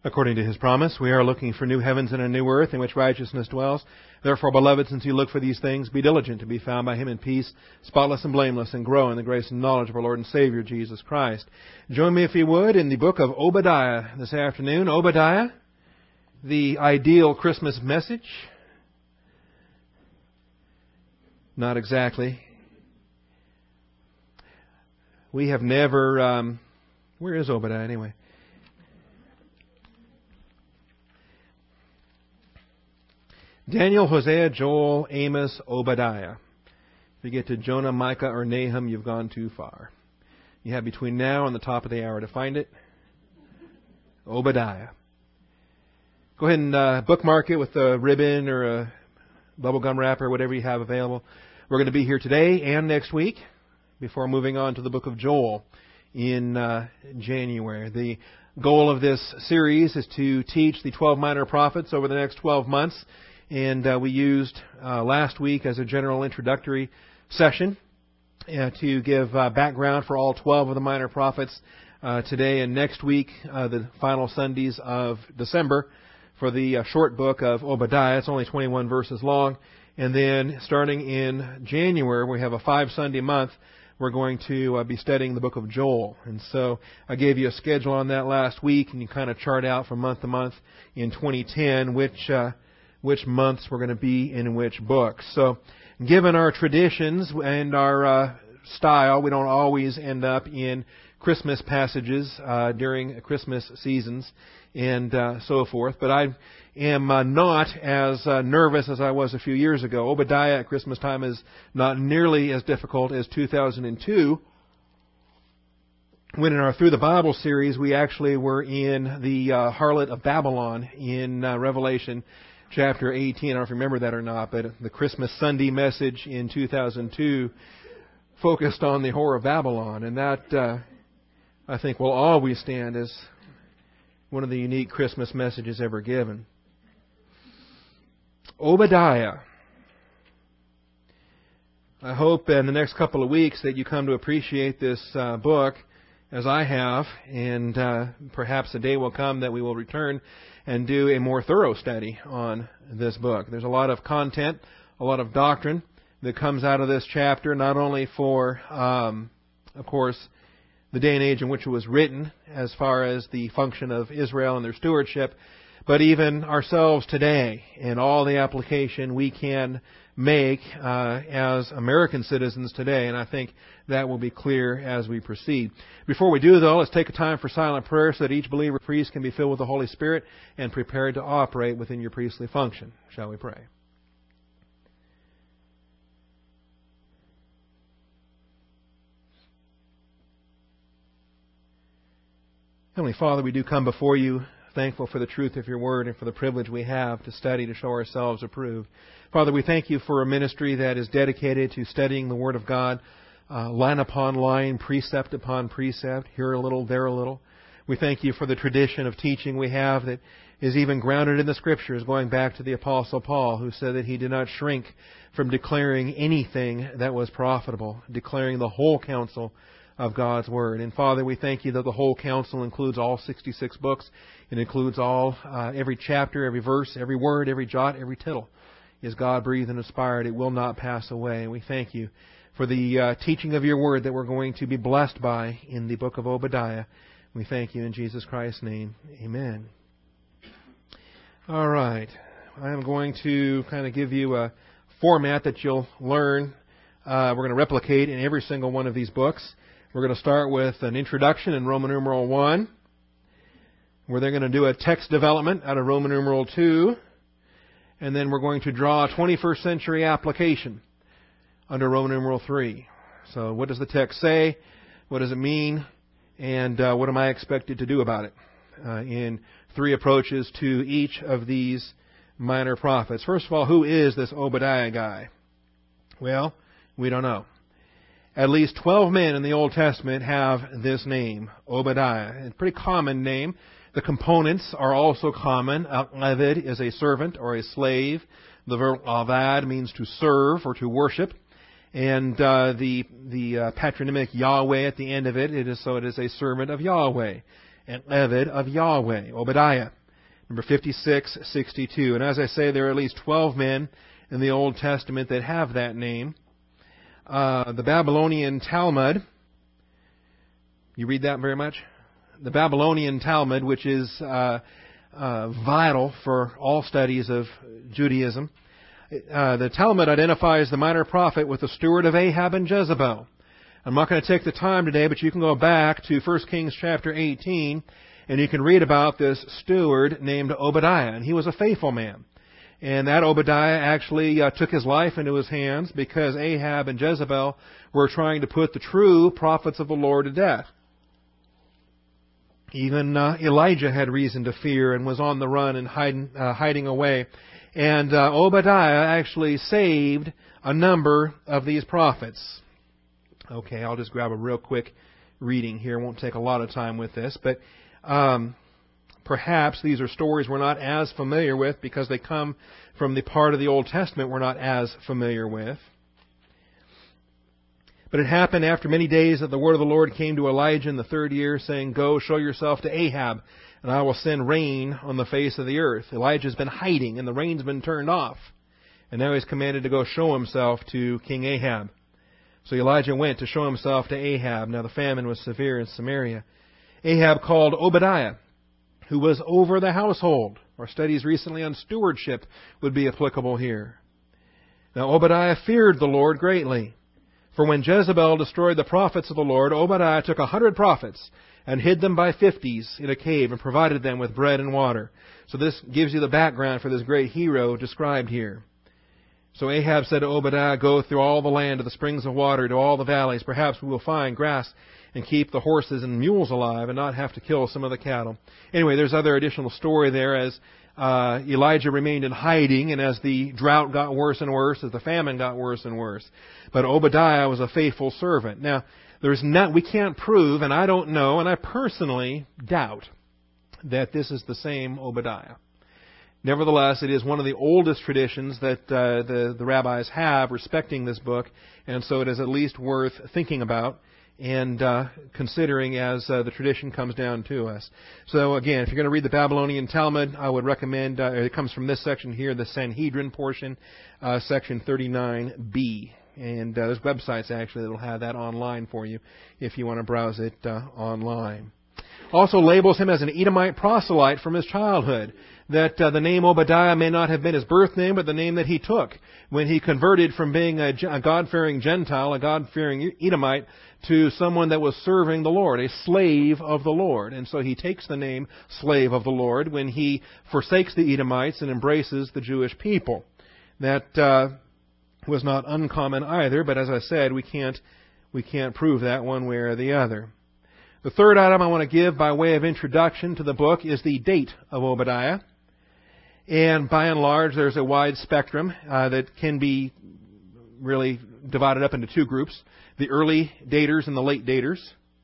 According to His promise, we are looking for new heavens and a new earth in which righteousness dwells. Therefore, beloved, since you look for these things, be diligent to be found by Him in peace, spotless and blameless, and grow in the grace and knowledge of our Lord and Savior, Jesus Christ. Join me, if you would, in the book of Obadiah this afternoon. Obadiah, the ideal Christmas message. Not exactly. We have never... where is Obadiah anyway? Daniel, Hosea, Joel, Amos, Obadiah. If you get to Jonah, Micah, or Nahum, you've gone too far. You have between now and the top of the hour to find it. Obadiah. Go ahead and bookmark it with a ribbon or a bubblegum wrapper, whatever you have available. We're going to be here today and next week before moving on to the book of Joel in January. The goal of this series is to teach the 12 minor prophets over the next 12 months. And we used last week as a general introductory session to give background for all 12 of the minor prophets. Today and next week, the final Sundays of December, for the short book of Obadiah. It's only 21 verses long. And then starting in January, we have a 5-Sunday month. We're going to be studying the book of Joel. And so I gave you a schedule on that last week, and you kind of chart out from month to month in 2010 which months we're going to be in which books. So given our traditions and our style, we don't always end up in Christmas passages during Christmas seasons and so forth. But I am not as nervous as I was a few years ago. Obadiah at Christmas time is not nearly as difficult as 2002. When in our Through the Bible series, we actually were in the harlot of Babylon in Revelation chapter 18. I don't know if you remember that or not, but the Christmas Sunday message in 2002 focused on the whore of Babylon. And that, I think, will always stand as one of the unique Christmas messages ever given. Obadiah. I hope in the next couple of weeks that you come to appreciate this book as I have, and perhaps a day will come that we will return and do a more thorough study on this book. There's a lot of content, a lot of doctrine that comes out of this chapter, not only for, of course, the day and age in which it was written, as far as the function of Israel and their stewardship, but even ourselves today and all the application we can make as American citizens today. And I think that will be clear as we proceed. Before we do, though, let's take a time for silent prayer so that each believer priest can be filled with the Holy Spirit and prepared to operate within your priestly function. Shall we pray? Heavenly Father, we do come before you thankful for the truth of your word and for the privilege we have to study to show ourselves approved. Father, we thank you for a ministry that is dedicated to studying the Word of God, line upon line, precept upon precept, here a little, there a little. We thank you for the tradition of teaching we have that is even grounded in the Scriptures, going back to the Apostle Paul, who said that he did not shrink from declaring anything that was profitable, declaring the whole counsel of God's Word. And Father, we thank you that the whole counsel includes all 66 books. It includes every chapter, every verse, every word, every jot, every tittle is God-breathed and inspired. It will not pass away. And we thank you for the teaching of your Word that we're going to be blessed by in the book of Obadiah. We thank you in Jesus Christ's name. Amen. All right. I am going to kind of give you a format that you'll learn. We're going to replicate in every single one of these books. We're going to start with an introduction in Roman numeral 1. We're then going to do a text development out of Roman numeral 2. And then we're going to draw a 21st century application under Roman numeral 3. So what does the text say? What does it mean? And what am I expected to do about it? In 3 approaches to each of these minor prophets. First of all, who is this Obadiah guy? Well, we don't know. At least 12 men in the Old Testament have this name, Obadiah. It's a pretty common name. The components are also common. Aved is a servant or a slave. The verb avad means to serve or to worship. And the patronymic Yahweh at the end of it is a servant of Yahweh. and Eved of Yahweh, Obadiah. Number 5662. And as I say, there are at least 12 men in the Old Testament that have that name. The Babylonian Talmud, you read that very much? The Babylonian Talmud, which is vital for all studies of Judaism. The Talmud identifies the minor prophet with the steward of Ahab and Jezebel. I'm not going to take the time today, but you can go back to 1 Kings chapter 18, and you can read about this steward named Obadiah, and he was a faithful man. And that Obadiah actually took his life into his hands because Ahab and Jezebel were trying to put the true prophets of the Lord to death. Even Elijah had reason to fear and was on the run and hiding away. And Obadiah actually saved a number of these prophets. Okay, I'll just grab a real quick reading here. Won't take a lot of time with this, but perhaps these are stories we're not as familiar with because they come from the part of the Old Testament we're not as familiar with. But it happened after many days that the word of the Lord came to Elijah in the 3rd year, saying, "Go, show yourself to Ahab, and I will send rain on the face of the earth." Elijah's been hiding, and the rain's been turned off. And now he's commanded to go show himself to King Ahab. So Elijah went to show himself to Ahab. Now the famine was severe in Samaria. Ahab called Obadiah, who was over the household. Our studies recently on stewardship would be applicable here. Now Obadiah feared the Lord greatly. For when Jezebel destroyed the prophets of the Lord, Obadiah took 100 prophets and hid them by 50s in a cave and provided them with bread and water. So this gives you the background for this great hero described here. So Ahab said to Obadiah, "Go through all the land to the springs of water, to all the valleys. Perhaps we will find grass and keep the horses and mules alive and not have to kill some of the cattle." Anyway, there's other additional story there as Elijah remained in hiding, and as the drought got worse and worse, as the famine got worse and worse. But Obadiah was a faithful servant. Now, we can't prove, and I don't know, and I personally doubt that this is the same Obadiah. Nevertheless, it is one of the oldest traditions that the rabbis have respecting this book, and so it is at least worth thinking about and considering as the tradition comes down to us. So again, if you're going to read the Babylonian Talmud, I would recommend, it comes from this section here, the Sanhedrin portion, section 39b. And there's websites actually that will have that online for you if you want to browse it online. Also labels him as an Edomite proselyte from his childhood. That the name Obadiah may not have been his birth name, but the name that he took when he converted from being a God-fearing Gentile, a God-fearing Edomite, to someone that was serving the Lord, a slave of the Lord. And so he takes the name slave of the Lord when he forsakes the Edomites and embraces the Jewish people. That was not uncommon either, but as I said, we can't prove that one way or the other. The third item I want to give by way of introduction to the book is the date of Obadiah. And by and large, there's a wide spectrum that can be really divided up into two groups. The early daters and the late daters.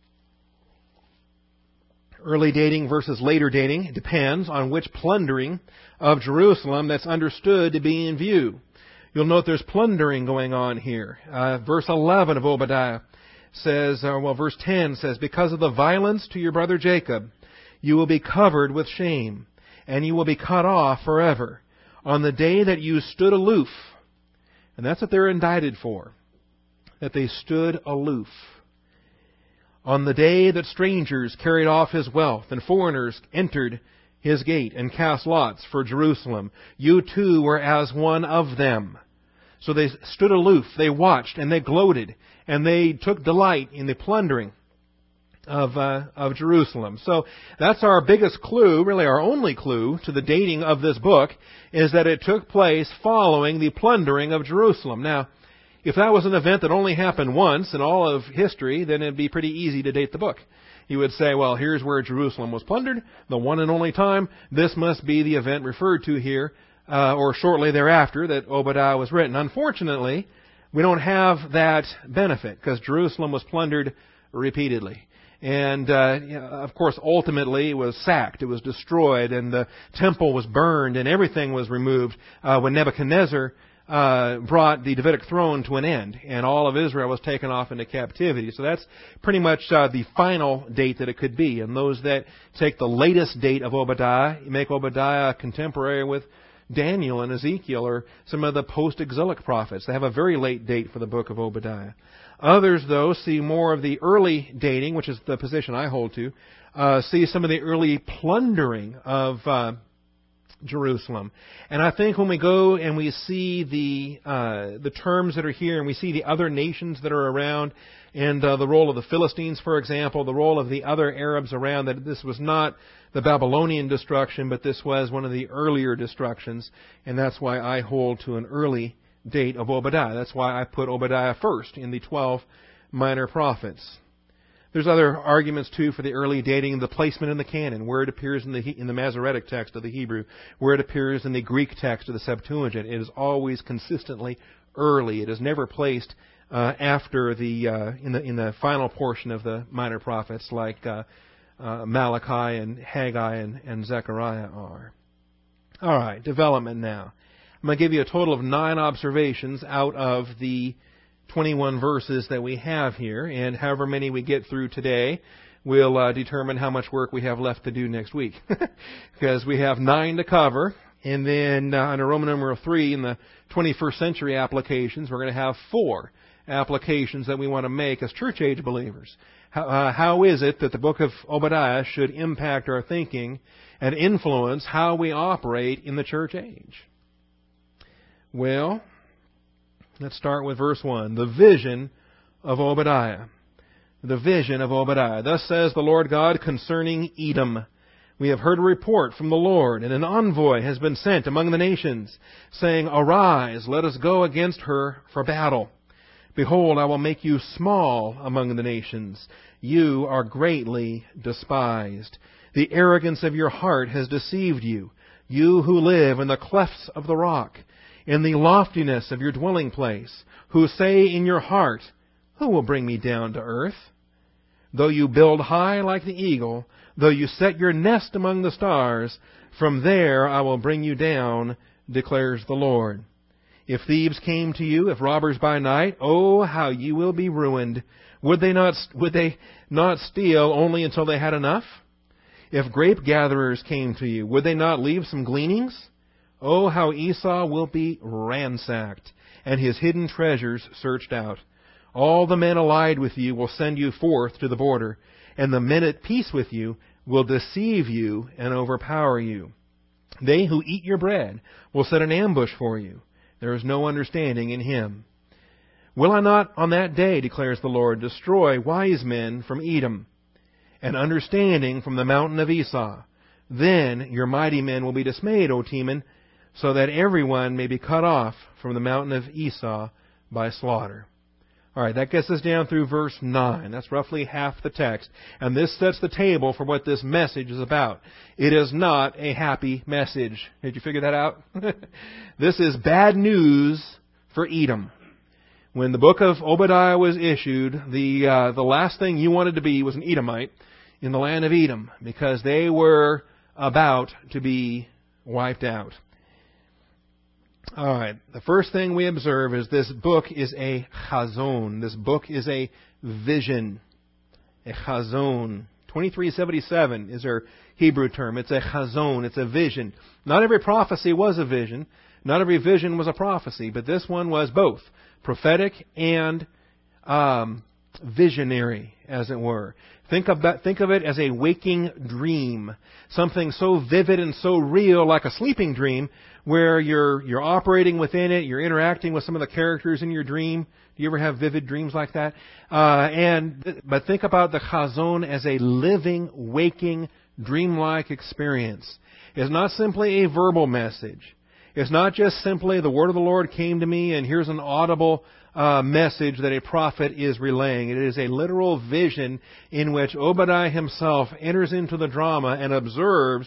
Early dating versus later dating depends on which plundering of Jerusalem that's understood to be in view. You'll note there's plundering going on here. Verse 11 of Obadiah says, verse 10 says, "Because of the violence to your brother Jacob, you will be covered with shame, and you will be cut off forever. On the day that you stood aloof," and that's what they're indicted for, that they stood aloof. "On the day that strangers carried off his wealth, and foreigners entered his gate and cast lots for Jerusalem, you too were as one of them." So they stood aloof, they watched, and they gloated, and they took delight in the plundering of Jerusalem. So that's our biggest clue, really our only clue to the dating of this book, is that it took place following the plundering of Jerusalem. Now, if that was an event that only happened once in all of history, then it'd be pretty easy to date the book. You would say, well, here's where Jerusalem was plundered, the one and only time. This must be the event referred to here, or shortly thereafter, that Obadiah was written. Unfortunately, we don't have that benefit, because Jerusalem was plundered repeatedly. And, of course, ultimately it was sacked, it was destroyed, and the temple was burned, and everything was removed when Nebuchadnezzar brought the Davidic throne to an end, and all of Israel was taken off into captivity. So that's pretty much the final date that it could be. And those that take the latest date of Obadiah, make Obadiah contemporary with Daniel and Ezekiel or some of the post-exilic prophets. They have a very late date for the book of Obadiah. Others, though, see more of the early dating, which is the position I hold to, see some of the early plundering of Jerusalem. And I think when we go and we see the terms that are here, and we see the other nations that are around, and the role of the Philistines, for example, the role of the other Arabs around, that this was not the Babylonian destruction, but this was one of the earlier destructions, and that's why I hold to an early date of Obadiah. That's why I put Obadiah first in the 12 minor prophets. There's other arguments, too, for the early dating, the placement in the canon, where it appears in the Masoretic text of the Hebrew, where it appears in the Greek text of the Septuagint. It is always consistently early. It is never placed after in the final portion of the minor prophets, like Malachi and Haggai and Zechariah are. All right, development now. I'm going to give you a total of 9 observations out of the 21 verses that we have here, and however many we get through today will determine how much work we have left to do next week. Because we have 9 to cover, and then under Roman numeral 3 in the 21st century applications, we're going to have 4 applications that we want to make as church age believers. How is it that the book of Obadiah should impact our thinking and influence how we operate in the church age? Well, let's start with verse 1. The vision of Obadiah. The vision of Obadiah. Thus says the Lord God concerning Edom. We have heard a report from the Lord, and an envoy has been sent among the nations, saying, Arise, let us go against her for battle. Behold, I will make you small among the nations. You are greatly despised. The arrogance of your heart has deceived you, you who live in the clefts of the rock, in the loftiness of your dwelling place, who say in your heart, Who will bring me down to earth? Though you build high like the eagle, though you set your nest among the stars, from there I will bring you down, declares the Lord. If thieves came to you, if robbers by night, oh, how you will be ruined. Would they not steal only until they had enough? If grape gatherers came to you, would they not leave some gleanings? Oh, how Esau will be ransacked, and his hidden treasures searched out. All the men allied with you will send you forth to the border, and the men at peace with you will deceive you and overpower you. They who eat your bread will set an ambush for you. There is no understanding in him. Will I not on that day, declares the Lord, destroy wise men from Edom, and understanding from the mountain of Esau? Then your mighty men will be dismayed, O Teman, so that everyone may be cut off from the mountain of Esau by slaughter. All right, that gets us down through verse 9. That's roughly half the text. And this sets the table for what this message is about. It is not a happy message. Did you figure that out? This is bad news for Edom. When the book of Obadiah was issued, the last thing you wanted to be was an Edomite in the land of Edom, because they were about to be wiped out. All right, the first thing we observe is this book is a chazon. This book is a vision. A chazon. 2377 is our Hebrew term. It's a chazon. It's a vision. Not every prophecy was a vision. Not every vision was a prophecy, but this one was both prophetic and visionary, as it were. Think of it as a waking dream, something so vivid and so real, like a sleeping dream, where you're operating within it, you're interacting with some of the characters in your dream. Do you ever have vivid dreams like that? But think about the chazon as a living, waking, dreamlike experience. It's not simply a verbal message. It's not just simply the word of the Lord came to me and here's an audible message that a prophet is relaying. It is a literal vision in which Obadiah himself enters into the drama and observes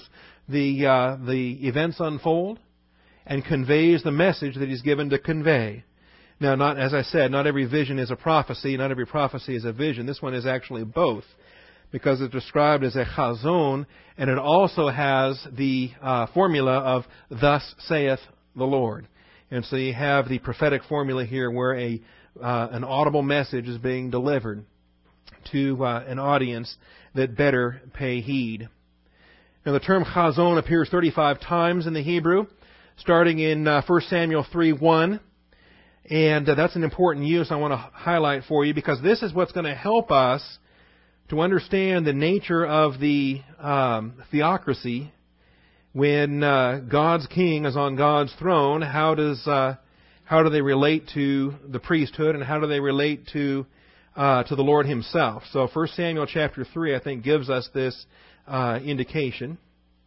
the events unfold and conveys the message that he's given to convey. Now, as I said, not every vision is a prophecy, not every prophecy is a vision. This one is actually both, because it's described as a chazon, and it also has the formula of "Thus saith the Lord." And so you have the prophetic formula here where an audible message is being delivered to an audience that better pay heed. Now the term chazon appears 35 times in the Hebrew, starting in 1 Samuel 3:1. And that's an important use I want to highlight for you, because this is what's going to help us to understand the nature of the theocracy. When God's king is on God's throne, how do they relate to the priesthood, and how do they relate to the Lord Himself? So 1 Samuel chapter 3, I think, gives us this indication.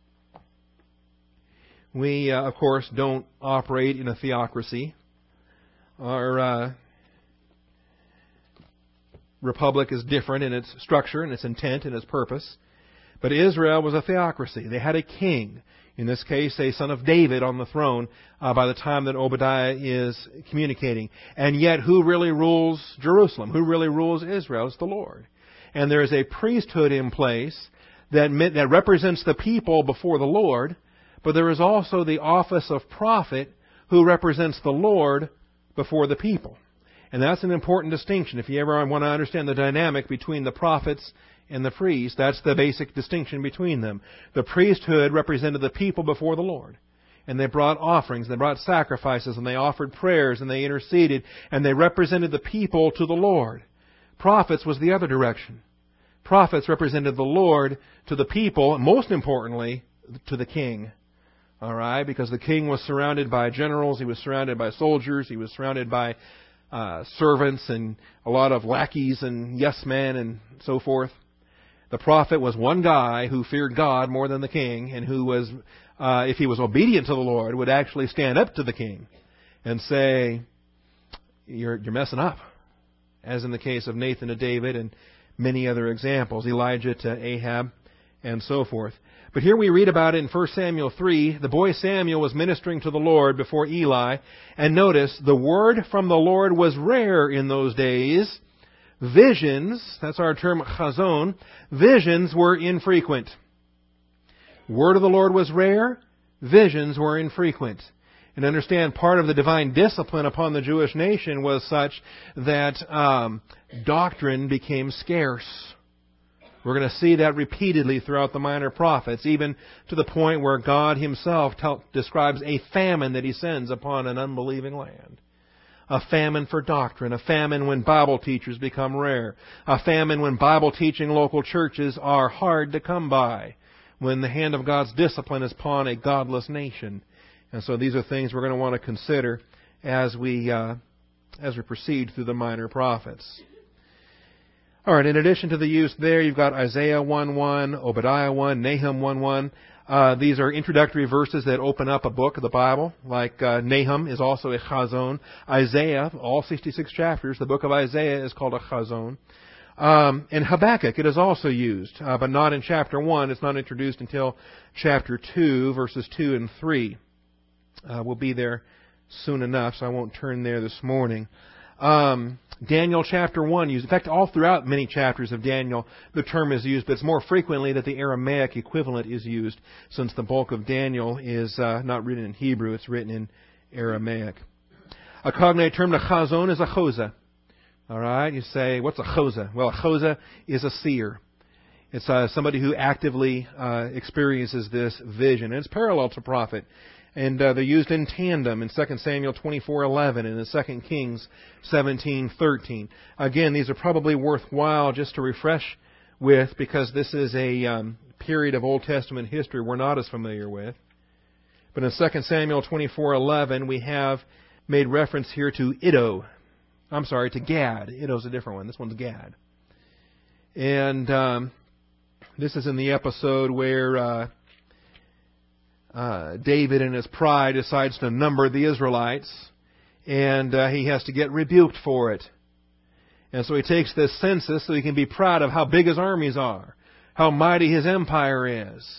We, of course, don't operate in a theocracy. Our republic is different in its structure and its intent and its purpose. But Israel was a theocracy. They had a king. In this case, a son of David on the throne by the time that Obadiah is communicating. And yet, who really rules Jerusalem? Who really rules Israel? It's the Lord. And there is a priesthood in place that represents the people before the Lord, but there is also the office of prophet who represents the Lord before the people. And that's an important distinction. If you ever want to understand the dynamic between the prophets and the priests, that's the basic distinction between them. The priesthood represented the people before the Lord. And they brought offerings, they brought sacrifices, and they offered prayers, and they interceded, and they represented the people to the Lord. Prophets was the other direction. Prophets represented the Lord to the people, and most importantly, to the king. All right? Because the king was surrounded by generals, he was surrounded by soldiers, he was surrounded by servants and a lot of lackeys and yes men and so forth. The prophet was one guy who feared God more than the king, and who was, if he was obedient to the Lord, would actually stand up to the king and say, "You're messing up," as in the case of Nathan to David and many other examples, Elijah to Ahab, and so forth. But here we read about it in 1 Samuel 3. The boy Samuel was ministering to the Lord before Eli. And notice, the word from the Lord was rare in those days. Visions, that's our term chazon, visions were infrequent. Word of the Lord was rare. Visions were infrequent. And understand, part of the divine discipline upon the Jewish nation was such that doctrine became scarce. We're going to see that repeatedly throughout the minor prophets, even to the point where God Himself describes a famine that He sends upon an unbelieving land. A famine for doctrine, a famine when Bible teachers become rare, a famine when Bible teaching local churches are hard to come by, when the hand of God's discipline is upon a godless nation. And so these are things we're going to want to consider as we proceed through the minor prophets. All right, in addition to the use there, you've got Isaiah 1:1, Obadiah 1, Nahum 1:1. These are introductory verses that open up a book of the Bible, like Nahum is also a chazon. Isaiah, all 66 chapters, the book of Isaiah is called a chazon. In Habakkuk, it is also used, but not in chapter 1. It's not introduced until chapter 2, verses 2 and 3. We'll be there soon enough, so I won't turn there this morning. Daniel chapter 1 used. In fact, all throughout many chapters of Daniel, the term is used, but it's more frequently that the Aramaic equivalent is used, since the bulk of Daniel is not written in Hebrew, it's written in Aramaic. A cognate term to chazon is a choza. All right, you say, what's a choza? Well, a choza is a seer. It's somebody who actively experiences this vision. And it's parallel to prophet. And they're used in tandem in 2 Samuel 24:11 and in 2 Kings 17:13. Again, these are probably worthwhile just to refresh with, because this is a period of Old Testament history we're not as familiar with. But in 2 Samuel 24:11, we have made reference here to Iddo. I'm sorry, to Gad. Iddo's a different one. This one's Gad. And this is in the episode where David in his pride decides to number the Israelites, and he has to get rebuked for it. And so he takes this census so he can be proud of how big his armies are, how mighty his empire is.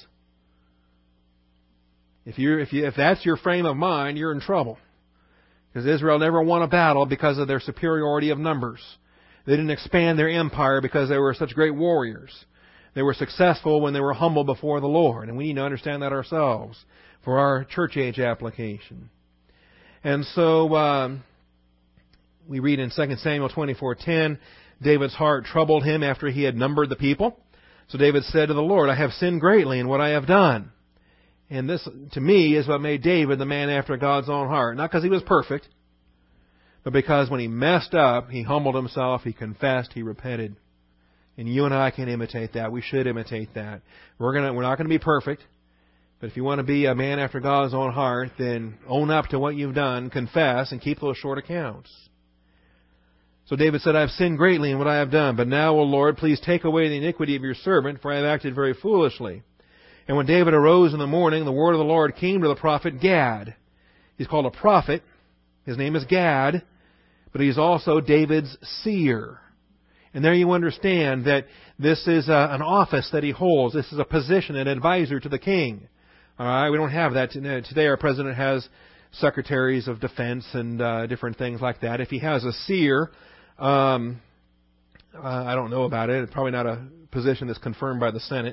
If that's your frame of mind, you're in trouble. Because Israel never won a battle because of their superiority of numbers. They didn't expand their empire because they were such great warriors. They were successful when they were humble before the Lord. And we need to understand that ourselves for our church age application. And so we read in 2 Samuel 24:10, David's heart troubled him after he had numbered the people. So David said to the Lord, I have sinned greatly in what I have done. And this, to me, is what made David the man after God's own heart. Not because he was perfect, but because when he messed up, he humbled himself, he confessed, he repented. And you and I can imitate that. We should imitate that. We're not going to be perfect. But if you want to be a man after God's own heart, then own up to what you've done, confess, and keep those short accounts. So David said, I have sinned greatly in what I have done. But now, O Lord, please take away the iniquity of your servant, for I have acted very foolishly. And when David arose in the morning, the word of the Lord came to the prophet Gad. He's called a prophet. His name is Gad, but he's also David's seer. And there you understand that this is an office that he holds. This is a position, an advisor to the king. All right, we don't have that today. Our president has secretaries of defense and different things like that. If he has a seer, I don't know about it. It's probably not a position that's confirmed by the Senate.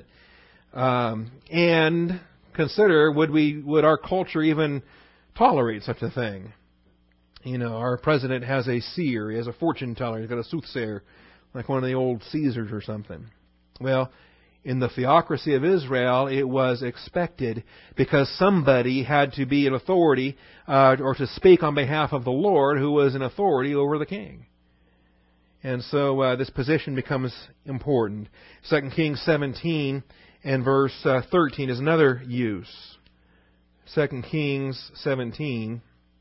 And consider, would our culture even tolerate such a thing? You know, our president has a seer. He has a fortune teller. He's got a soothsayer, like one of the old Caesars or something. Well, in the theocracy of Israel, it was expected because somebody had to be an authority or to speak on behalf of the Lord, who was an authority over the king. And so this position becomes important. 2 Kings 17 and verse 13 is another use. 2 Kings 17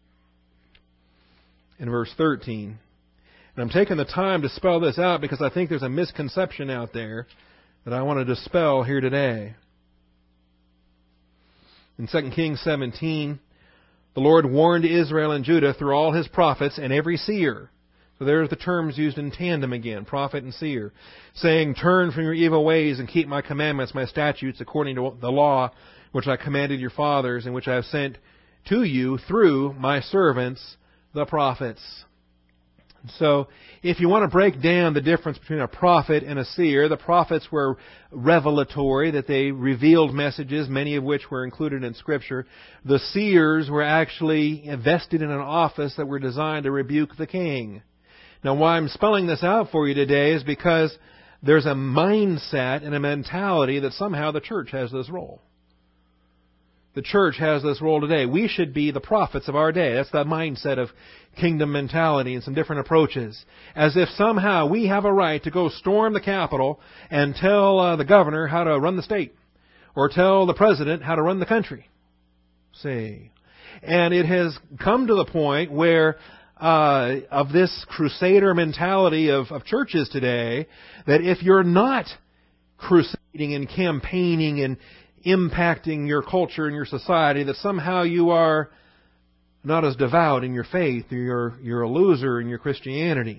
and verse 13. And I'm taking the time to spell this out because I think there's a misconception out there that I want to dispel here today. In 2 Kings 17, the Lord warned Israel and Judah through all His prophets and every seer. So there's the terms used in tandem again, prophet and seer, saying, turn from your evil ways and keep my commandments, my statutes, according to the law which I commanded your fathers and which I have sent to you through my servants, the prophets. So, if you want to break down the difference between a prophet and a seer, the prophets were revelatory, that they revealed messages, many of which were included in Scripture. The seers were actually vested in an office that were designed to rebuke the king. Now, why I'm spelling this out for you today is because there's a mindset and a mentality that somehow the church has this role. The church has this role today. We should be the prophets of our day. That's the mindset of kingdom mentality and some different approaches. As if somehow we have a right to go storm the Capitol and tell the governor how to run the state. Or tell the president how to run the country. See. And it has come to the point where of this crusader mentality of churches today, that if you're not crusading and campaigning and impacting your culture and your society, that somehow you are not as devout in your faith, or you're a loser in your Christianity.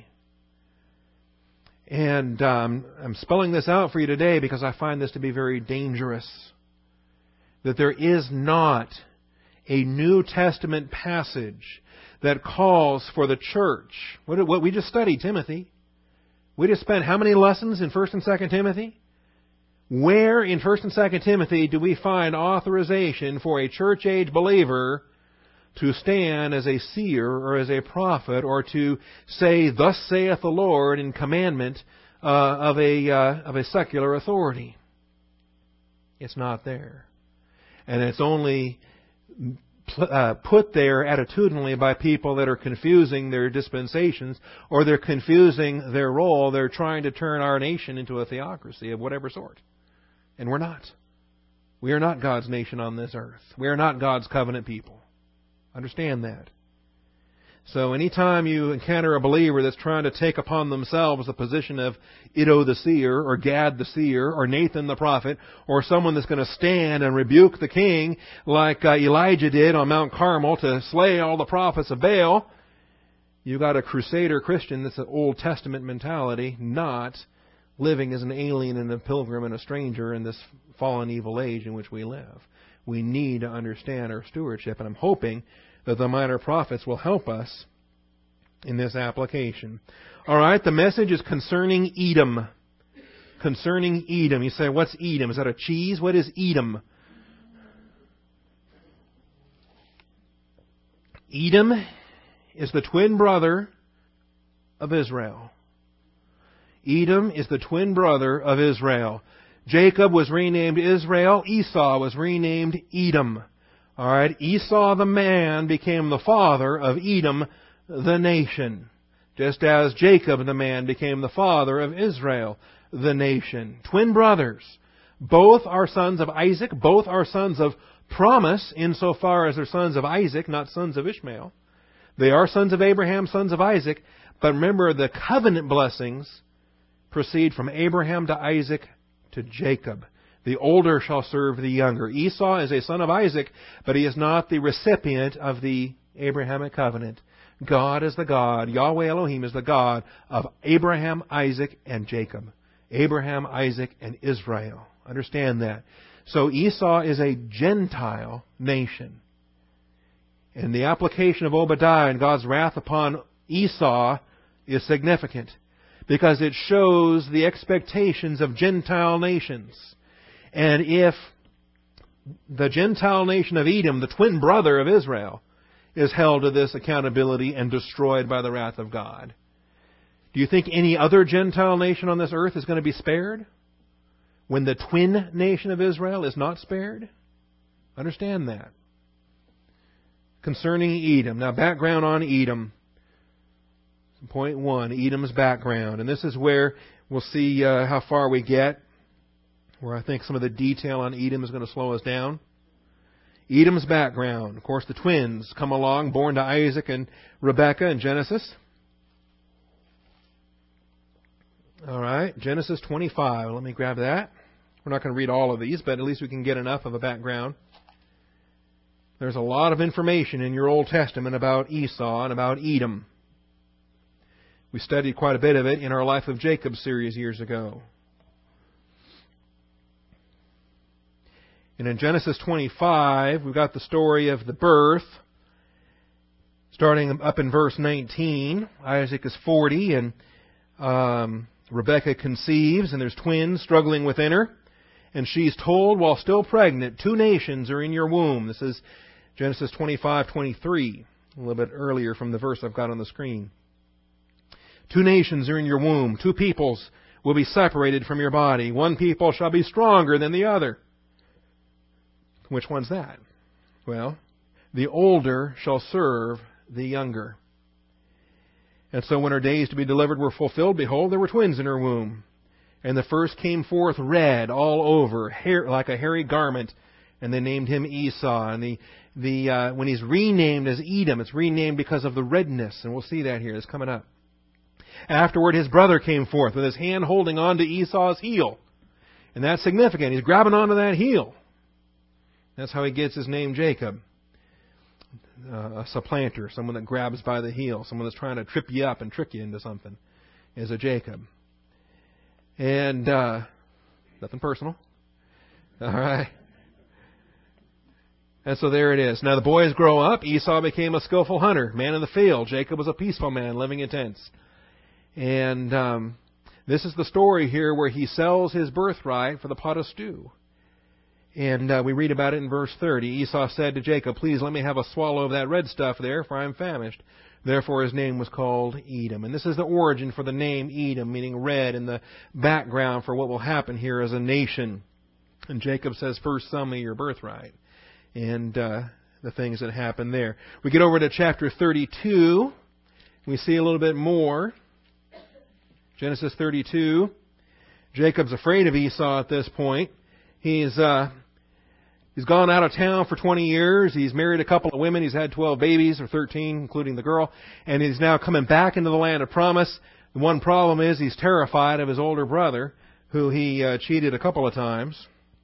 And I'm spelling this out for you today because I find this to be very dangerous. That there is not a New Testament passage that calls for the church. What we just studied, Timothy. We just spent how many lessons in 1 and 2 Timothy? Where in 1 and 2 Timothy do we find authorization for a church-age believer to stand as a seer or as a prophet or to say, thus saith the Lord, in commandment of a secular authority? It's not there. And it's only put there attitudinally by people that are confusing their dispensations, or they're confusing their role. They're trying to turn our nation into a theocracy of whatever sort. And we're not. We are not God's nation on this earth. We are not God's covenant people. Understand that. So anytime you encounter a believer that's trying to take upon themselves the position of Iddo the seer, or Gad the seer, or Nathan the prophet, or someone that's going to stand and rebuke the king like Elijah did on Mount Carmel to slay all the prophets of Baal, you've got a crusader Christian that's an Old Testament mentality, not living as an alien and a pilgrim and a stranger in this fallen evil age in which we live. We need to understand our stewardship, and I'm hoping that the minor prophets will help us in this application. All right, the message is concerning Edom. Concerning Edom. You say, what's Edom? Is that a cheese? What is Edom? Edom is the twin brother of Israel. Edom is the twin brother of Israel. Jacob was renamed Israel. Esau was renamed Edom. All right, Esau the man became the father of Edom the nation, just as Jacob the man became the father of Israel the nation. Twin brothers. Both are sons of Isaac. Both are sons of promise insofar as they're sons of Isaac, not sons of Ishmael. They are sons of Abraham, sons of Isaac. But remember, the covenant blessings proceed from Abraham to Isaac to Jacob. The older shall serve the younger. Esau is a son of Isaac, but he is not the recipient of the Abrahamic covenant. God is the God, Yahweh Elohim is the God of Abraham, Isaac, and Jacob. Abraham, Isaac, and Israel. Understand that. So Esau is a Gentile nation. And the application of Obadiah and God's wrath upon Esau is significant because it shows the expectations of Gentile nations. And if the Gentile nation of Edom, the twin brother of Israel, is held to this accountability and destroyed by the wrath of God, do you think any other Gentile nation on this earth is going to be spared when the twin nation of Israel is not spared? Understand that. Concerning Edom. Now, background on Edom. Point 1, Edom's background. And this is where we'll see how far we get, where I think some of the detail on Edom is going to slow us down. Edom's background. Of course, the twins come along, born to Isaac and Rebekah in Genesis. All right, Genesis 25. Let me grab that. We're not going to read all of these, but at least we can get enough of a background. There's a lot of information in your Old Testament about Esau and about Edom. We studied quite a bit of it in our Life of Jacob series years ago. And in Genesis 25, we've got the story of the birth. Starting up in verse 19, Isaac is 40 and Rebekah conceives, and there's twins struggling within her. And she's told while still pregnant, 2 nations are in your womb. This is Genesis 25:23, a little bit earlier from the verse I've got on the screen. 2 nations are in your womb. 2 peoples will be separated from your body. 1 people shall be stronger than the other. Which one's that? Well, the older shall serve the younger. And so when her days to be delivered were fulfilled, behold, there were twins in her womb. And the first came forth red all over, hair, like a hairy garment, and they named him Esau. And when he's renamed as Edom, it's renamed because of the redness, and we'll see that here. It's coming up. Afterward, his brother came forth with his hand holding on to Esau's heel. And that's significant. He's grabbing onto that heel. That's how he gets his name Jacob. A supplanter, someone that grabs by the heel, someone that's trying to trip you up and trick you into something, is a Jacob. And nothing personal. All right. And so there it is. Now the boys grow up. Esau became a skillful hunter, man in the field. Jacob was a peaceful man living in tents. And this is the story here where he sells his birthright for the pot of stew. And we read about it in verse 30. Esau said to Jacob, please let me have a swallow of that red stuff there, for I am famished. Therefore his name was called Edom. And this is the origin for the name Edom, meaning red, and the background for what will happen here as a nation. And Jacob says, first sell me your birthright. And the things that happen there. We get over to chapter 32. We see a little bit more. Genesis 32. Jacob's afraid of Esau at this point. He's gone out of town for 20 years. He's married a couple of women. He's had 12 babies, or 13, including the girl. And he's now coming back into the land of promise. The one problem is he's terrified of his older brother, who he cheated a couple of times.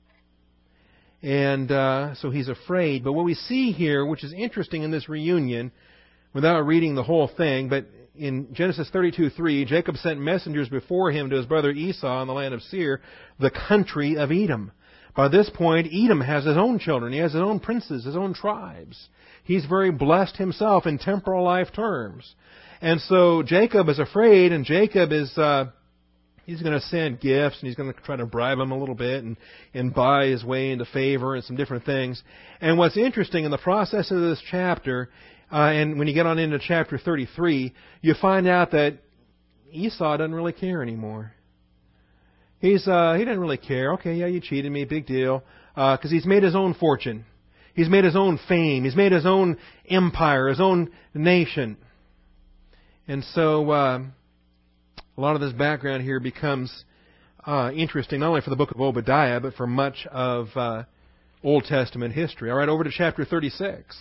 And so he's afraid. But what we see here, which is interesting in this reunion, without reading the whole thing, but in Genesis 32:3, Jacob sent messengers before him to his brother Esau in the land of Seir, the country of Edom. By this point, Edom has his own children. He has his own princes, his own tribes. He's very blessed himself in temporal life terms. And so Jacob is afraid, and Jacob is he's going to send gifts, and he's going to try to bribe him a little bit and buy his way into favor and some different things. And what's interesting in the process of this chapter, And when you get on into chapter 33, you find out that Esau doesn't really care anymore. He doesn't really care. Okay, yeah, you cheated me, big deal. Because he's made his own fortune. He's made his own fame. He's made his own empire, his own nation. And so a lot of this background here becomes interesting, not only for the book of Obadiah, but for much of Old Testament history. All right, over to chapter 36.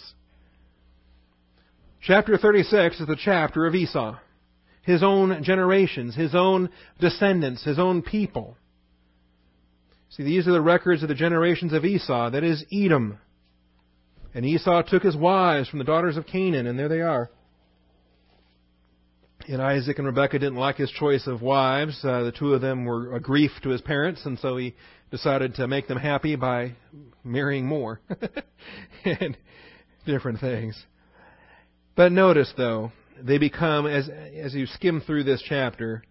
Chapter 36 is the chapter of Esau. His own generations, his own descendants, his own people. See, these are the records of the generations of Esau, that is Edom. And Esau took his wives from the daughters of Canaan, and there they are. And Isaac and Rebekah didn't like his choice of wives. The two of them were a grief to his parents, and so he decided to make them happy by marrying more. And different things. But notice, though, they become, as you skim through this chapter,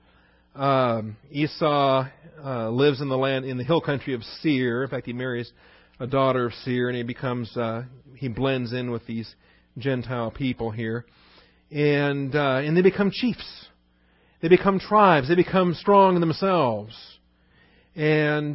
Esau lives in the land, in the hill country of Seir. In fact, he marries a daughter of Seir, and he blends in with these Gentile people here. And they become chiefs. They become tribes. They become strong in themselves. And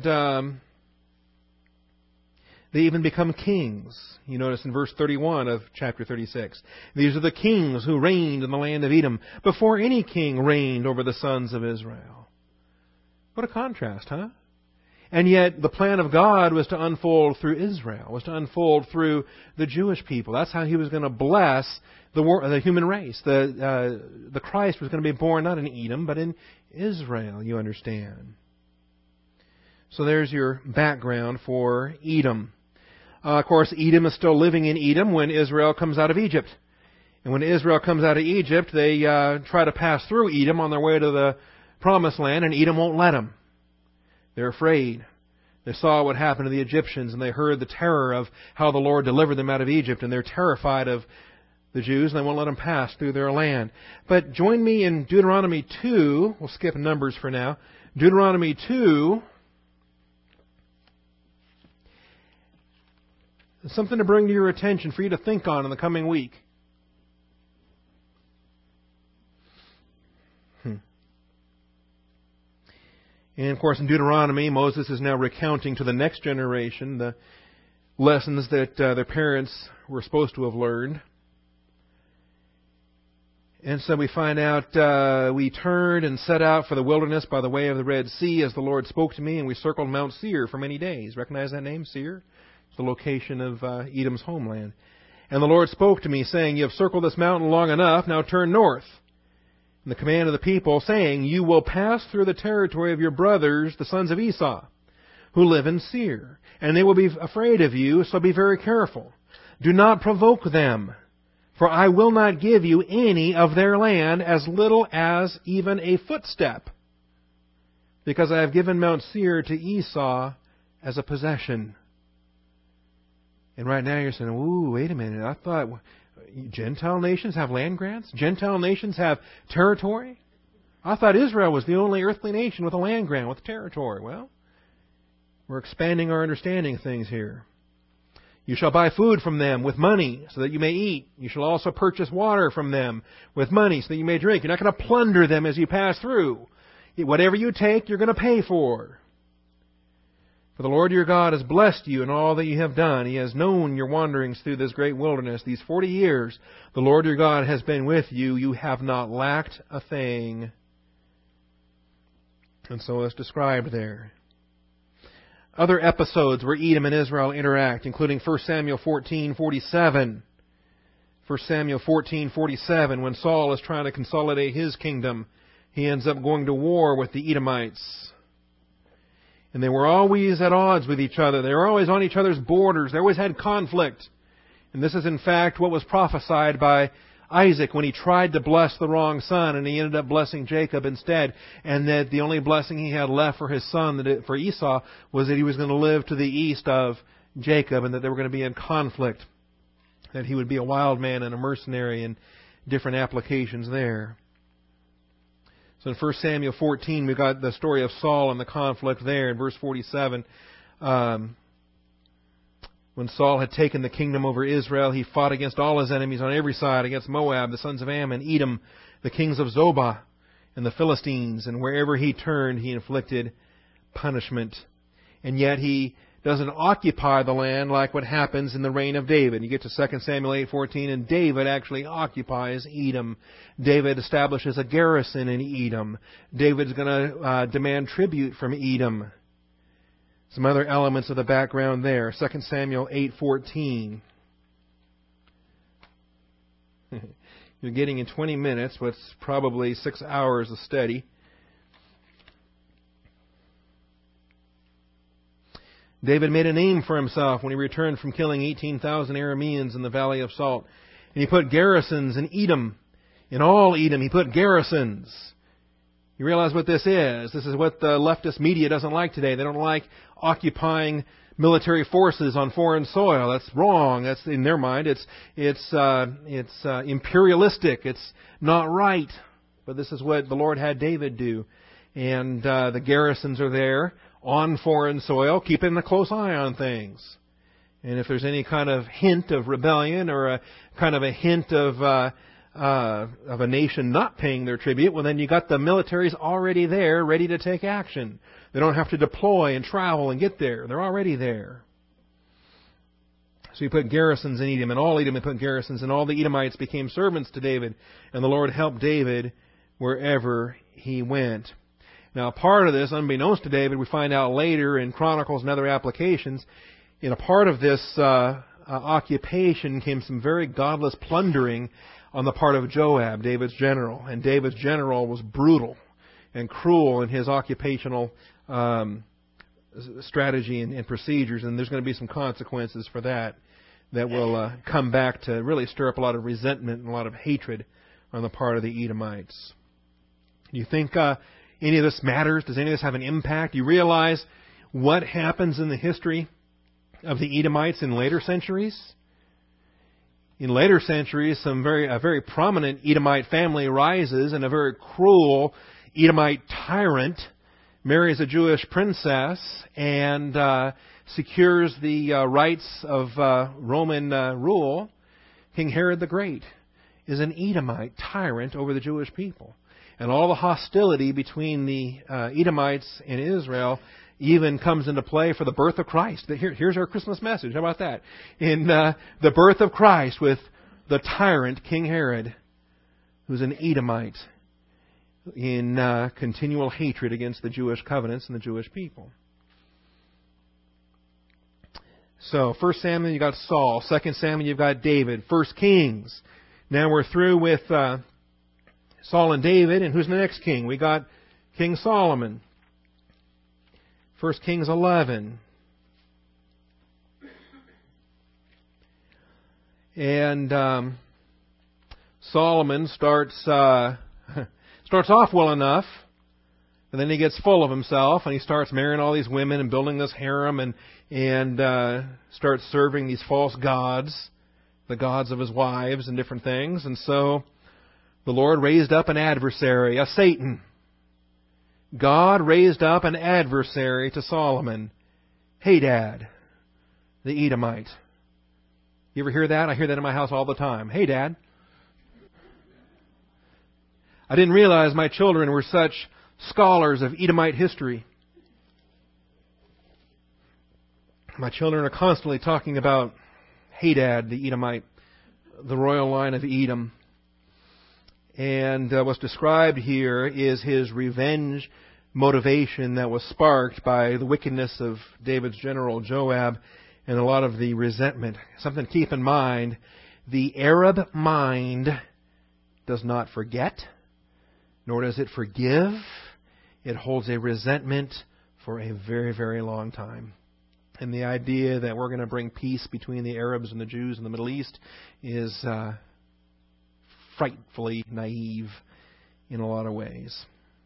they even become kings. You notice in verse 31 of chapter 36. These are the kings who reigned in the land of Edom before any king reigned over the sons of Israel. What a contrast, huh? And yet the plan of God was to unfold through Israel, was to unfold through the Jewish people. That's how He was going to bless the human race. The Christ was going to be born not in Edom, but in Israel, you understand. So there's your background for Edom. Of course, Edom is still living in Edom when Israel comes out of Egypt. And when Israel comes out of Egypt, they try to pass through Edom on their way to the Promised Land, and Edom won't let them. They're afraid. They saw what happened to the Egyptians, and they heard the terror of how the Lord delivered them out of Egypt, and they're terrified of the Jews, and they won't let them pass through their land. But join me in Deuteronomy 2. We'll skip Numbers for now. Deuteronomy 2. Something to bring to your attention for you to think on in the coming week. And of course, in Deuteronomy, Moses is now recounting to the next generation the lessons that their parents were supposed to have learned. And so we find out, we turned and set out for the wilderness by the way of the Red Sea as the Lord spoke to me, and we circled Mount Seir for many days. Recognize that name, Seir? It's the location of Edom's homeland. And the Lord spoke to me, saying, "You have circled this mountain long enough, now turn north." And the command of the people, saying, "You will pass through the territory of your brothers, the sons of Esau, who live in Seir, and they will be afraid of you, so be very careful. Do not provoke them, for I will not give you any of their land, as little as even a footstep, because I have given Mount Seir to Esau as a possession." And right now you're saying, "Ooh, wait a minute, I thought Gentile nations have land grants? Gentile nations have territory? I thought Israel was the only earthly nation with a land grant, with territory." Well, we're expanding our understanding of things here. "You shall buy food from them with money so that you may eat. You shall also purchase water from them with money so that you may drink." You're not going to plunder them as you pass through. Whatever you take, you're going to pay for. "For the Lord your God has blessed you in all that you have done. He has known your wanderings through this great wilderness. These 40 years the Lord your God has been with you. You have not lacked a thing." And so it's described there. Other episodes where Edom and Israel interact, including 1 Samuel 14:47. 1 Samuel 14:47, when Saul is trying to consolidate his kingdom, he ends up going to war with the Edomites. And they were always at odds with each other. They were always on each other's borders. They always had conflict. And this is, in fact, what was prophesied by Isaac when he tried to bless the wrong son, and he ended up blessing Jacob instead. And that the only blessing he had left for his son, for Esau, was that he was going to live to the east of Jacob, and that they were going to be in conflict. That he would be a wild man and a mercenary, and different applications there. So in 1 Samuel 14, we've got the story of Saul and the conflict there. In verse 47, When Saul had taken the kingdom over Israel, he fought against all his enemies on every side, against Moab, the sons of Ammon, Edom, the kings of Zobah, and the Philistines. And wherever he turned, he inflicted punishment. And yet he doesn't occupy the land like what happens in the reign of David. You get to 2 Samuel 8:14, and David actually occupies Edom. David establishes a garrison in Edom. David's going to demand tribute from Edom. Some other elements of the background there. 2 Samuel 8:14. You're getting in 20 minutes what's probably 6 hours of study. David made a name for himself when he returned from killing 18,000 Arameans in the Valley of Salt. And he put garrisons in Edom. In all Edom, he put garrisons. You realize what this is? This is what the leftist media doesn't like today. They don't like occupying military forces on foreign soil. That's wrong. That's in their mind. It's imperialistic. It's not right. But this is what the Lord had David do. And the garrisons are there on foreign soil, keeping a close eye on things. And if there's any kind of hint of rebellion or a kind of a hint of a nation not paying their tribute, well, then you got the militaries already there, ready to take action. They don't have to deploy and travel and get there. They're already there. So he put garrisons in Edom, and all Edom he put garrisons, and all the Edomites became servants to David, and the Lord helped David wherever he went. Now, part of this, unbeknownst to David, we find out later in Chronicles and other applications, in a part of this occupation came some very godless plundering on the part of Joab, David's general. And David's general was brutal and cruel in his occupational strategy and procedures, and there's going to be some consequences for that will come back to really stir up a lot of resentment and a lot of hatred on the part of the Edomites. Do you think any of this matters? Does any of this have an impact? You realize what happens in the history of the Edomites in later centuries? In later centuries, a very prominent Edomite family rises, and a very cruel Edomite tyrant marries a Jewish princess and secures the rights of Roman rule. King Herod the Great is an Edomite tyrant over the Jewish people. And all the hostility between the Edomites and Israel even comes into play for the birth of Christ. Here's our Christmas message. How about that? In the birth of Christ with the tyrant, King Herod, who's an Edomite, in continual hatred against the Jewish covenants and the Jewish people. So, 1 Samuel, you've got Saul. 2 Samuel, you've got David. 1 Kings. Now we're through with Saul and David, and who's the next king? We got King Solomon. 1 Kings 11. And Solomon starts off well enough, and then he gets full of himself, and he starts marrying all these women and building this harem, and starts serving these false gods, the gods of his wives and different things. And so the Lord raised up an adversary, a Satan. God raised up an adversary to Solomon, Hadad, the Edomite. You ever hear that? I hear that in my house all the time. Hey, Dad. I didn't realize my children were such scholars of Edomite history. My children are constantly talking about Hadad, the Edomite, the royal line of Edom. And what's described here is his revenge motivation that was sparked by the wickedness of David's general Joab and a lot of the resentment. Something to keep in mind, the Arab mind does not forget, nor does it forgive. It holds a resentment for a very, very long time. And the idea that we're going to bring peace between the Arabs and the Jews in the Middle East is frightfully naive in a lot of ways.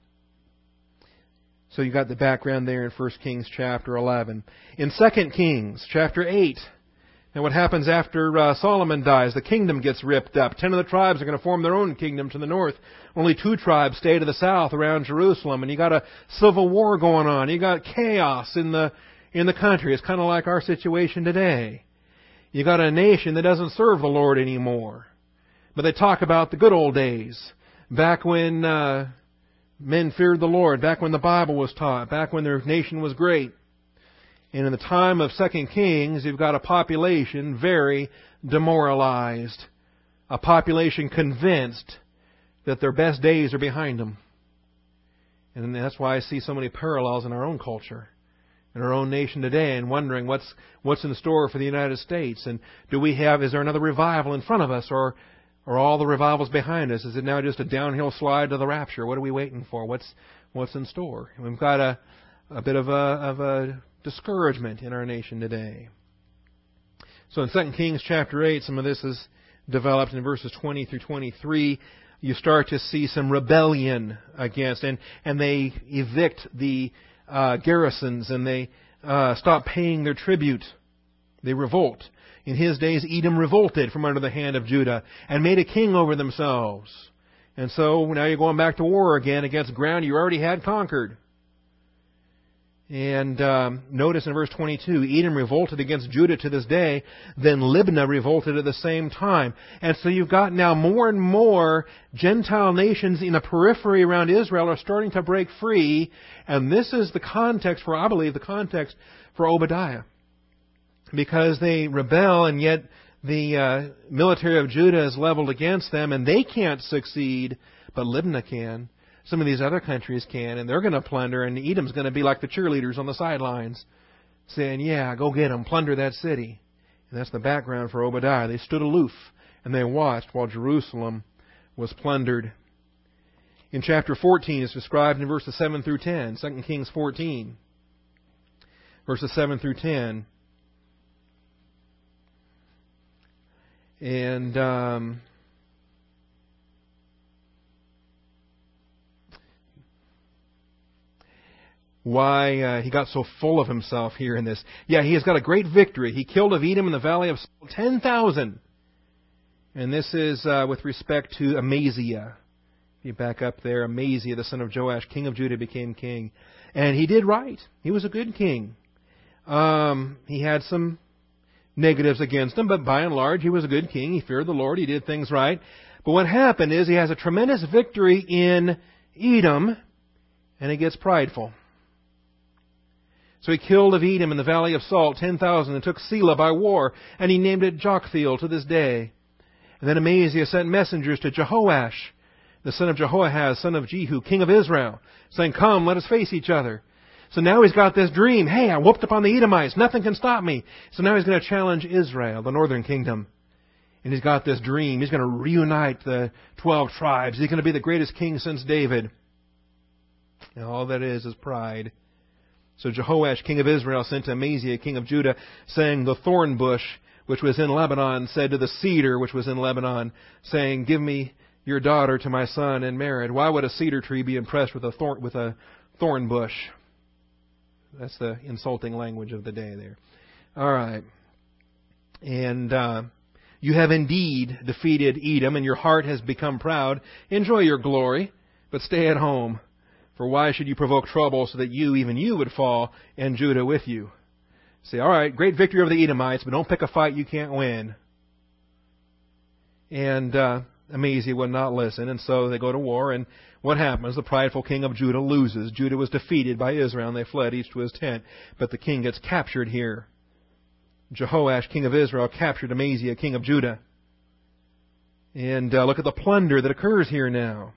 So you got the background there in 1 Kings chapter 11. In 2 Kings chapter 8, and what happens after Solomon dies? The kingdom gets ripped up. 10 of the tribes are going to form their own kingdom to the north. Only 2 tribes stay to the south around Jerusalem. And you got a civil war going on. You got chaos in the country. It's kind of like our situation today. You got a nation that doesn't serve the Lord anymore. But they talk about the good old days, back when men feared the Lord, back when the Bible was taught, back when their nation was great. And in the time of 2 Kings, you've got a population very demoralized. A population convinced that their best days are behind them. And that's why I see so many parallels in our own culture, in our own nation today, and wondering what's in store for the United States. And is there another revival in front of us, or all the revivals behind us? Is it now just a downhill slide to the rapture? What are we waiting for? What's in store? And we've got a bit of a discouragement in our nation today. So in 2 Kings chapter 8, some of this is developed in verses 20 through 23. You start to see some rebellion against, and they evict the garrisons, and they stop paying their tribute. They revolt. In his days, Edom revolted from under the hand of Judah and made a king over themselves. And so now you're going back to war again against ground you already had conquered. And notice in verse 22, Edom revolted against Judah to this day, then Libnah revolted at the same time. And so you've got now more and more Gentile nations in the periphery around Israel are starting to break free. And this is the context for, I believe, the context for Obadiah. Because they rebel, and yet the military of Judah is leveled against them, and they can't succeed, but Libnah can. Some of these other countries can, and they're going to plunder, and Edom's going to be like the cheerleaders on the sidelines, saying, yeah, go get them, plunder that city. And that's the background for Obadiah. They stood aloof, and they watched while Jerusalem was plundered. In chapter 14, it's described in verses 7 through 10, 2 Kings 14, verses 7 through 10. And why he got so full of himself here in this. Yeah, he has got a great victory. He killed of Edom in the valley of 10,000. And this is with respect to Amaziah. If you back up there, Amaziah, the son of Joash, king of Judah, became king. And he did right. He was a good king. He had some negatives against him, but by and large, he was a good king. He feared the Lord. He did things right. But what happened is he has a tremendous victory in Edom, and he gets prideful. So he killed of Edom in the valley of Salt 10,000 and took Selah by war, and he named it Joktheel to this day. And then Amaziah sent messengers to Jehoash, the son of Jehoahaz, son of Jehu, king of Israel, saying, come, let us face each other. So now he's got this dream. Hey, I whooped up on the Edomites. Nothing can stop me. So now he's going to challenge Israel, the northern kingdom. And he's got this dream. He's going to reunite the 12 tribes. He's going to be the greatest king since David. And all that is pride. So Jehoash, king of Israel, sent to Amaziah, king of Judah, saying, the thorn bush, which was in Lebanon, said to the cedar, which was in Lebanon, saying, give me your daughter to my son in marriage. Why would a cedar tree be impressed with a thorn bush? That's the insulting language of the day there. All right. And you have indeed defeated Edom, and your heart has become proud. Enjoy your glory, but stay at home. For why should you provoke trouble so that even you would fall, and Judah with you? Say, all right, great victory over the Edomites, but don't pick a fight you can't win. And Amaziah would not listen, and so they go to war, and what happens? The prideful king of Judah loses. Judah was defeated by Israel, and they fled each to his tent. But the king gets captured here. Jehoash, king of Israel, captured Amaziah, king of Judah. And look at the plunder that occurs here now.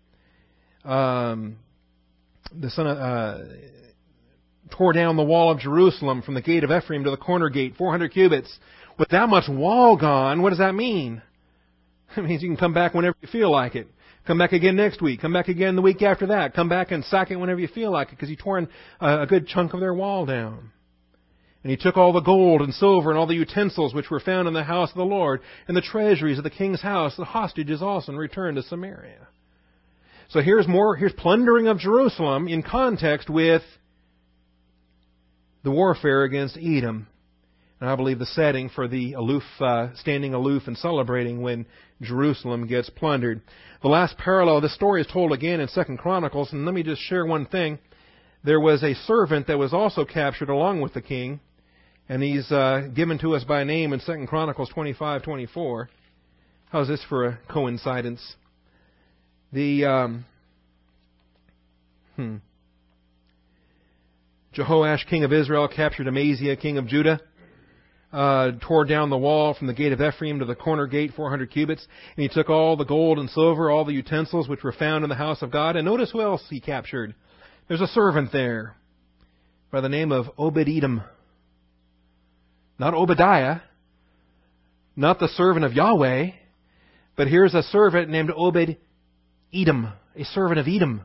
The son tore down the wall of Jerusalem from the gate of Ephraim to the corner gate, 400 cubits. With that much wall gone, what does that mean? It means you can come back whenever you feel like it. Come back again next week. Come back again the week after that. Come back and sack it whenever you feel like it, because he tore a good chunk of their wall down. And he took all the gold and silver and all the utensils which were found in the house of the Lord and the treasuries of the king's house, the hostages also, and returned to Samaria. So here's plundering of Jerusalem in context with the warfare against Edom. And I believe the setting for the standing aloof and celebrating when Jerusalem gets plundered. The last parallel, this story is told again in 2 Chronicles, and let me just share one thing. There was a servant that was also captured along with the king, And he's given to us by name in 2 Chronicles 25:24. How's this for a coincidence? The Jehoash, king of Israel, captured Amaziah, king of Judah, tore down the wall from the gate of Ephraim to the corner gate, 400 cubits, and he took all the gold and silver, all the utensils which were found in the house of God. And notice who else he captured. There's a servant there by the name of Obed-Edom. Not Obadiah, not the servant of Yahweh, but here's a servant named Obed-Edom, a servant of Edom.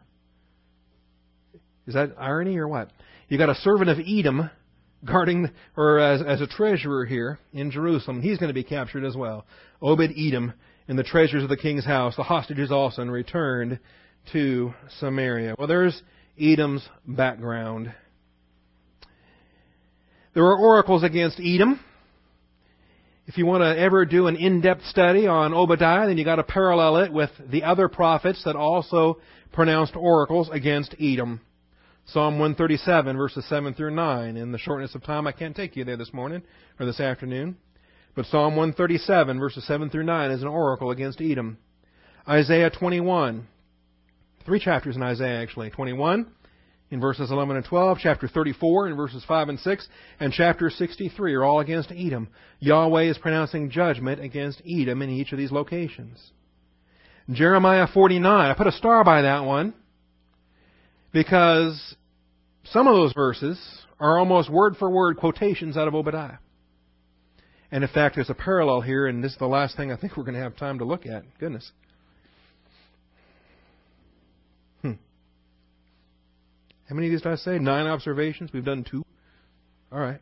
Is that irony or what? You got a servant of Edom guarding, or as a treasurer here in Jerusalem. He's going to be captured as well. Obed-Edom and the treasures of the king's house, the hostages also, and returned to Samaria. Well, there's Edom's background. There are oracles against Edom. If you want to ever do an in-depth study on Obadiah, then you got to parallel it with the other prophets that also pronounced oracles against Edom. Psalm 137, verses 7 through 9. In the shortness of time, I can't take you there this morning or this afternoon. But Psalm 137, verses 7 through 9 is an oracle against Edom. Isaiah 21. 3 chapters in Isaiah, actually. 21 in verses 11 and 12. Chapter 34 in verses 5 and 6. And chapter 63 are all against Edom. Yahweh is pronouncing judgment against Edom in each of these locations. Jeremiah 49. I put a star by that one because some of those verses are almost word-for-word quotations out of Obadiah. And in fact, there's a parallel here, and this is the last thing I think we're going to have time to look at. Goodness. How many of these did I say? 9 observations. We've done 2. All right.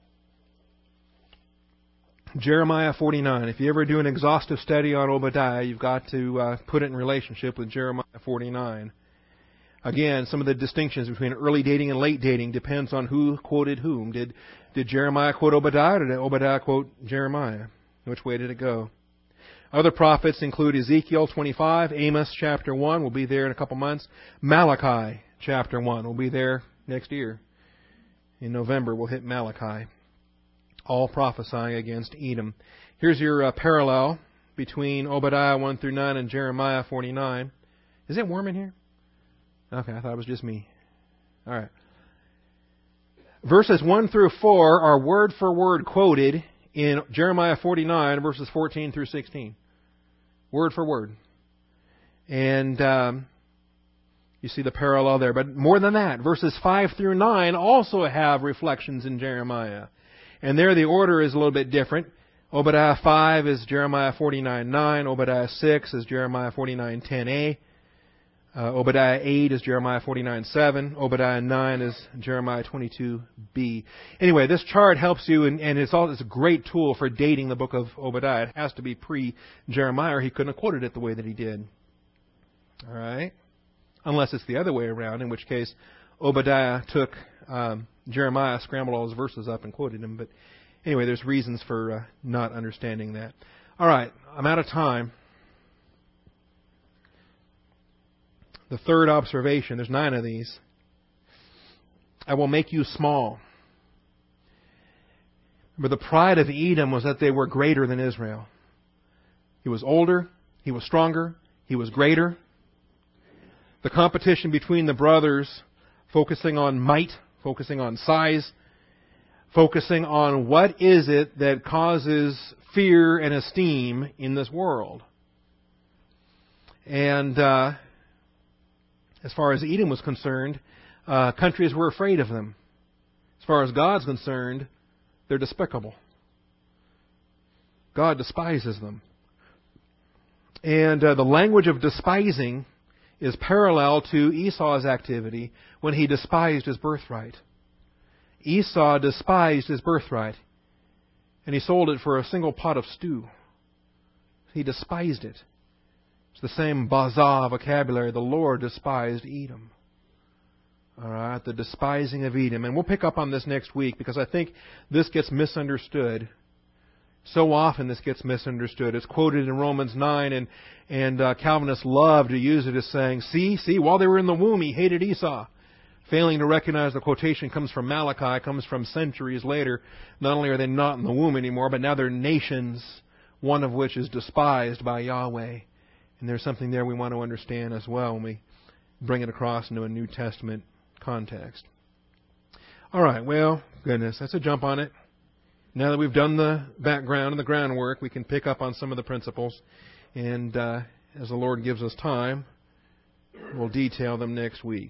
Jeremiah 49. If you ever do an exhaustive study on Obadiah, you've got to put it in relationship with Jeremiah 49. Again, some of the distinctions between early dating and late dating depends on who quoted whom. Did Jeremiah quote Obadiah, or did Obadiah quote Jeremiah? Which way did it go? Other prophets include Ezekiel 25, Amos chapter 1, we'll be there in a couple months. Malachi chapter 1, we'll be there next year. In November, we'll hit Malachi. All prophesying against Edom. Here's your parallel between Obadiah 1 through 9 and Jeremiah 49. Is it warm in here? Okay, I thought it was just me. All right. Verses 1 through 4 are word for word quoted in Jeremiah 49, verses 14 through 16. Word for word. And you see the parallel there. But more than that, verses 5 through 9 also have reflections in Jeremiah. And there the order is a little bit different. Obadiah 5 is Jeremiah 49:9. Obadiah 6 is Jeremiah 49:10a. Obadiah 8 is Jeremiah 49:7. Obadiah 9 is Jeremiah 22b. Anyway, this chart helps you, and it's a great tool for dating the book of Obadiah. It has to be pre-Jeremiah, or he couldn't have quoted it the way that he did. All right? Unless it's the other way around, in which case Obadiah took Jeremiah, scrambled all his verses up, and quoted him. But anyway, there's reasons for not understanding that. All right, I'm out of time. The third observation, there's 9 of these. I will make you small. Remember, the pride of Edom was that they were greater than Israel. He was older, he was stronger, he was greater. The competition between the brothers, focusing on might, focusing on size, focusing on what is it that causes fear and esteem in this world. And as far as Edom was concerned, countries were afraid of them. As far as God's concerned, they're despicable. God despises them. And the language of despising is parallel to Esau's activity when he despised his birthright. Esau despised his birthright, and he sold it for a single pot of stew. He despised it. It's the same bazaar vocabulary. The Lord despised Edom. All right, the despising of Edom. And we'll pick up on this next week because I think this gets misunderstood. So often this gets misunderstood. It's quoted in Romans 9, and Calvinists love to use it as saying, see, while they were in the womb, he hated Esau. failing to recognize the quotation comes from Malachi, comes from centuries later. Not only are they not in the womb anymore, but now they're nations, one of which is despised by Yahweh. And there's something there we want to understand as well when we bring it across into a New Testament context. All right, well, goodness, that's a jump on it. Now that we've done the background and the groundwork, we can pick up on some of the principles. And as the Lord gives us time, we'll detail them next week.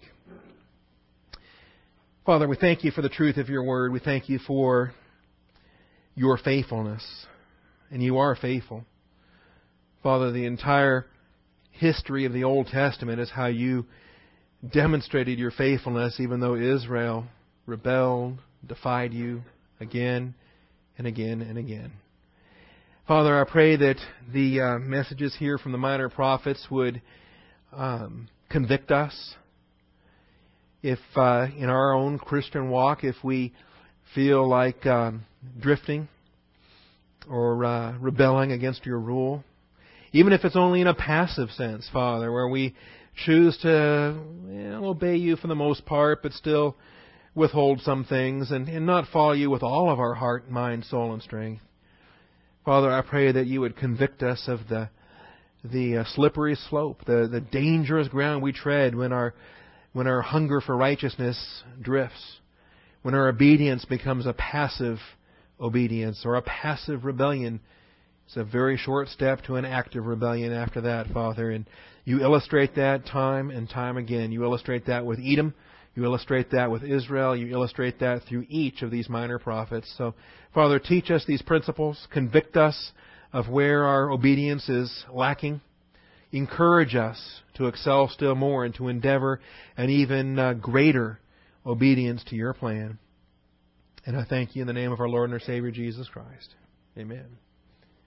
Father, we thank you for the truth of your word. We thank you for your faithfulness. And you are faithful. Father, the entire history of the Old Testament is how you demonstrated your faithfulness even though Israel rebelled, defied you again and again and again. Father, I pray that the messages here from the minor prophets would convict us. If in our own Christian walk, if we feel like drifting or rebelling against your rule, even if it's only in a passive sense, Father, where we choose to obey you for the most part, but still withhold some things and not follow you with all of our heart, mind, soul, and strength. Father, I pray that you would convict us of the slippery slope, the dangerous ground we tread when our hunger for righteousness drifts, when our obedience becomes a passive obedience or a passive rebellion. It's a very short step to an active rebellion after that, Father. And you illustrate that time and time again. You illustrate that with Edom. You illustrate that with Israel. You illustrate that through each of these minor prophets. So, Father, teach us these principles. Convict us of where our obedience is lacking. Encourage us to excel still more and to endeavor an even greater obedience to your plan. And I thank you in the name of our Lord and our Savior, Jesus Christ. Amen.